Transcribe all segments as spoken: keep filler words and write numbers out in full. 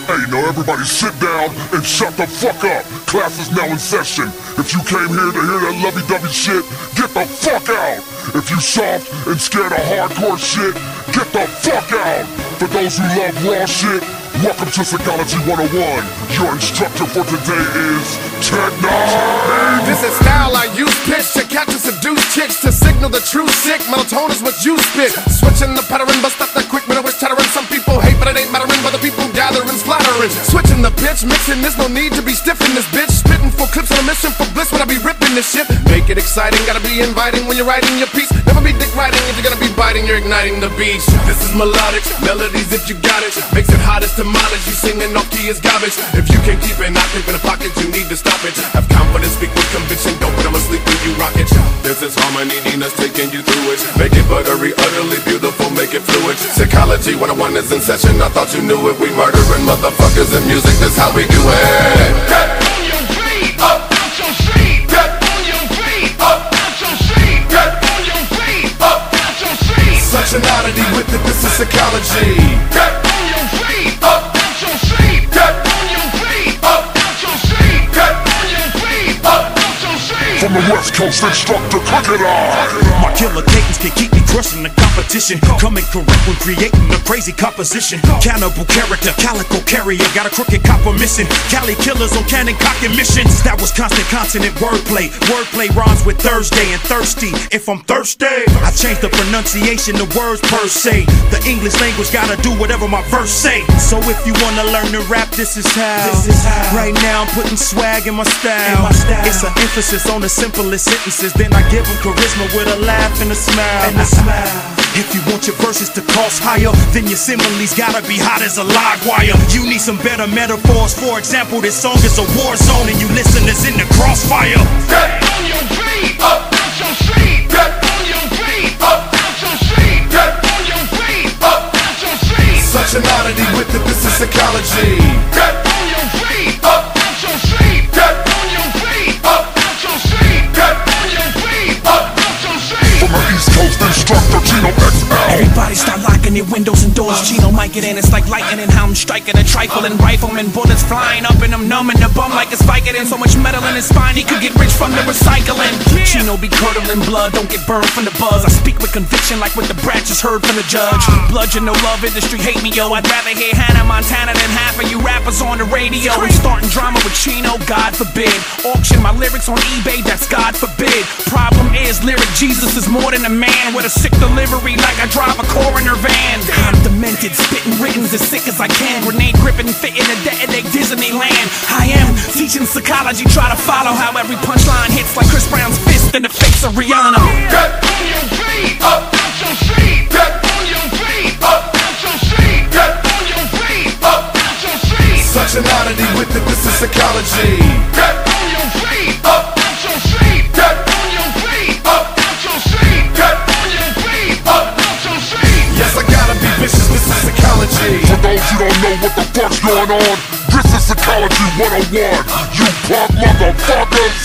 Hey, now everybody sit down and shut the fuck up. Class is now in session. If you came here to hear that lovey-dovey shit, get the fuck out. If you soft and scared of hardcore shit, get the fuck out. For those who love raw shit, welcome to Psychology one oh one. Your instructor for today is Techno. This is style I use pitch to catch and seduce chicks, to signal the true sick. Melatonin is what you spit. Switching the pattern, bust up that quick middle, which chattering. Some people hate, but it ain't mattering. But the people gathering's flattering. Switching the pitch, mixing. There's no need to be stiff in this bitch. Spitting for clips on a mission for bliss when I be ripping this shit. Make it exciting, gotta be inviting when you're writing your piece. Never be dick writing if you're gonna be biting. You're igniting the beach. This is melodic melodies if you got it. Makes it hot as tamales. You singing off key is garbage. If you can't keep it, not keep in the pocket, you need to stop it. Have confidence, speak with conviction. Don't put them asleep when you rock it. This is harmony, Nina's taking you through it. Make it buttery, utterly beautiful, make it fluid. Psychology one oh one is in session. I thought you knew it. We murdering motherfuckers in music. That's how we do it. Get on your feet, up, bounce your seat. Get on your feet, up, bounce your seat. Get on your feet, up, bounce your seat. Such an oddity with it. This is psychology. Get on your feet, up, bounce your seat. Get on your feet, up, bounce your seat. Get on your feet, up, bounce your seat. From the West Coast instructor, Crooked Eye. My killer cadence can keep me crushing the competition. Coming correct when creating a crazy composition. Cannibal character, calico carrier, got a crooked copper missing. Cali killers on cannon cocking missions. That was constant consonant wordplay. Wordplay rhymes with Thursday and thirsty. If I'm thirsty, I change the pronunciation of words per se. The English language gotta do whatever my verse say. So if you wanna learn to rap, this is how. This is how. Right now I'm putting swag in my style. In my style. It's an emphasis on the simplest sentences. Then I give them charisma with a laugh and a smile. And a smile. If you want your verses to cost higher, then your similes gotta be hot as a live wire. You need some better metaphors. For example, this song is a war zone and you listeners in the crossfire. Get on your feet, up, bounce your seat. Get on your feet, up, bounce your seat. Get on your feet, up, bounce your seat. Such an oddity with it. This is psychology. Get on your feet, up, bounce your seat. Get on your feet, up, bounce your seat. Get on your feet, up, bounce your seat. From the East Coast instructor, Chino X L. Everybody start locking their windows and doors. Chino might get in, it's like lightning. How I'm striking a trifle and rifleman. Bullets flying up and I'm numbing the bum like it's Vicodin. So much metal in his spine, he could get rich from the recycling. Chino be curdling blood, don't get burned from the buzz. I speak with conviction like what the brat just heard from the judge. Bludgeon, no love, industry hate me, yo. I'd rather hear Hannah Montana than half of you rappers on the radio. I'm starting drama with Chino, God forbid. Auction my lyrics on eBay, that's God forbid. Problem is, lyric Jesus is more than a man. With a sick delivery like I drive a coroner van. I'm demented, spitting writtens as sick as I can. Grenade gripping, fitting to detonate Disneyland. I am teaching psychology, try to follow how every punchline hits like Chris Brown's fist in the face of Rihanna. Get on your feet, up, bounce your seat. Get on your feet, up, bounce your seat. Get on your feet, up, bounce your seat. Such an oddity with it, this is psychology. Get on your feet, up, bounce your seat. Get on your feet, up, bounce your seat. Get on your feet, up, bounce your seat. Yes, I gotta be vicious, this is psychology. For those who don't know what the fuck's going on, this is Psychology one oh one. You punk motherfuckers.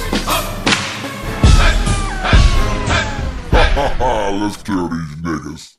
Ha ha ha, let's kill these niggas.